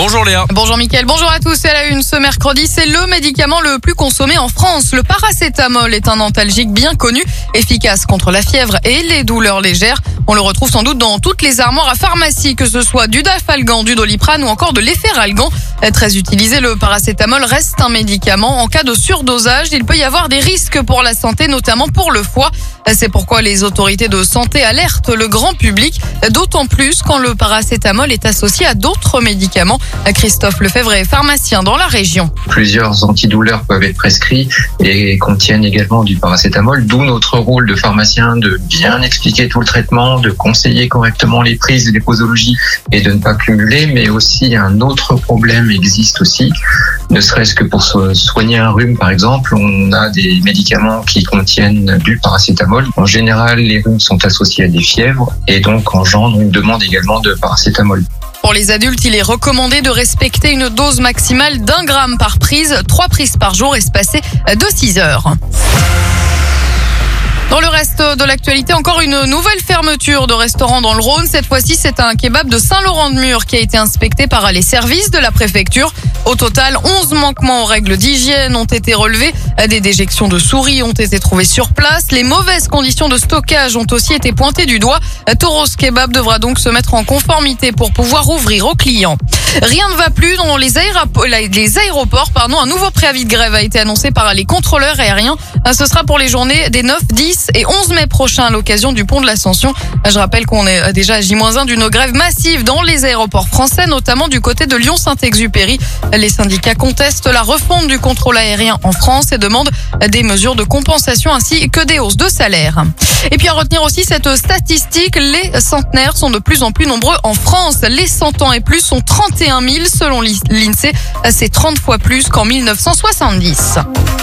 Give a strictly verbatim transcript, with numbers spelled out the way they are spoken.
Bonjour Léa. Bonjour Mickaël, bonjour à tous. Et à la une ce mercredi, c'est le médicament le plus consommé en France. Le paracétamol est un antalgique bien connu, efficace contre la fièvre et les douleurs légères. On le retrouve sans doute dans toutes les armoires à pharmacie, que ce soit du Dafalgan, du Doliprane ou encore de l'Efferalgan. Très utilisé, le paracétamol reste un médicament. En cas de surdosage, il peut y avoir des risques pour la santé, notamment pour le foie. C'est pourquoi les autorités de santé alertent le grand public, d'autant plus quand le paracétamol est associé à d'autres médicaments. Christophe Lefebvre est pharmacien dans la région. Plusieurs antidouleurs peuvent être prescrits et contiennent également du paracétamol, d'où notre rôle de pharmacien de bien expliquer tout le traitement, de conseiller correctement les prises et les posologies et de ne pas cumuler. Mais aussi un autre problème existe aussi, ne serait-ce que pour soigner un rhume par exemple, on a des médicaments qui contiennent du paracétamol. En général, les rhumes sont associés à des fièvres et donc engendrent une demande également de paracétamol. Pour les adultes, il est recommandé de respecter une dose maximale d'un gramme par prise, trois prises par jour espacées de six heures. Dans le reste de l'actualité, encore une nouvelle fermeture de restaurant dans le Rhône. Cette fois-ci, c'est un kebab de Saint-Laurent-de-Mur qui a été inspecté par les services de la préfecture. Au total, onze manquements aux règles d'hygiène ont été relevés. Des déjections de souris ont été trouvées sur place. Les mauvaises conditions de stockage ont aussi été pointées du doigt. Toros Kebab devra donc se mettre en conformité pour pouvoir ouvrir aux clients. Rien ne va plus dans les, aéroports, les aéroports. Pardon. Un nouveau préavis de grève a été annoncé par les contrôleurs aériens. Ce sera pour les journées des neuf, dix et onze mai prochains à l'occasion du pont de l'Ascension. Je rappelle qu'on est déjà à J moins un d'une grève massive dans les aéroports français, notamment du côté de Lyon-Saint-Exupéry. Les syndicats contestent la refonte du contrôle aérien en France et demandent des mesures de compensation ainsi que des hausses de salaire. Et puis à retenir aussi cette statistique, les centenaires sont de plus en plus nombreux en France. Les cent ans et plus sont trente et un mille selon l'I N S E E. C'est trente fois plus qu'en mille neuf cent soixante-dix.